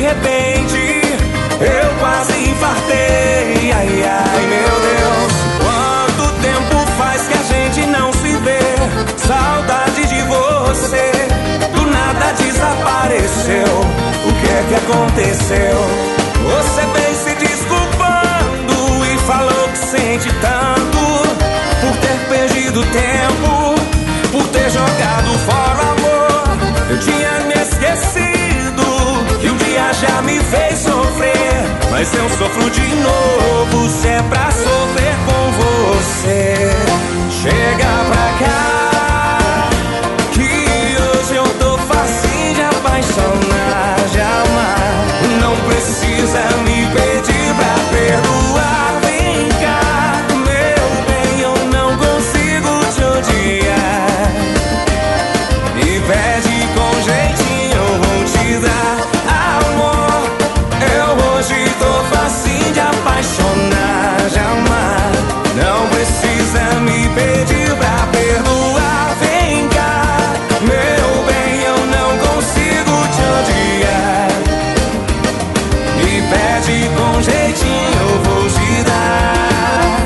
repente eu quase infartei. Ai, ai, meu Deus, quanto tempo faz que a gente não se vê? Saudade de você, do nada desapareceu. O que é que aconteceu? Você veio se desculpando e falou que sente tanto por ter perdido tempo, por ter jogado fora o amor. Eu tinha me esquecido que um dia já me fez sofrer, mas eu sofro de novo se é pra sofrer com você. Chega pra cá, que hoje eu tô facinho de apaixonar, de amar. Não precisa me pedir pra perdoar. Vem cá, meu bem, eu não consigo te odiar. Me pede com jeitinho, eu vou te dar amor. Eu hoje tô facinho de apaixonar, de amar. Não precisa me pedir pra perdoar. Vem cá, meu bem, eu não consigo te odiar. Me pede com jeitinho, eu vou te dar.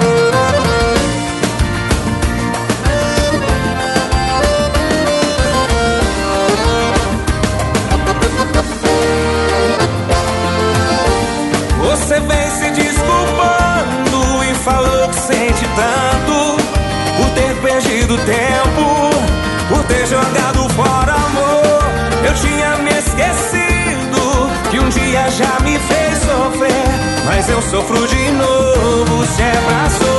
Você vem se desculpando e falou que sente tanto por ter perdido tempo, por ter jogado fora amor. Eu tinha me esquecido que um dia já me fez sofrer, mas eu sofro de novo se é pra sofrer.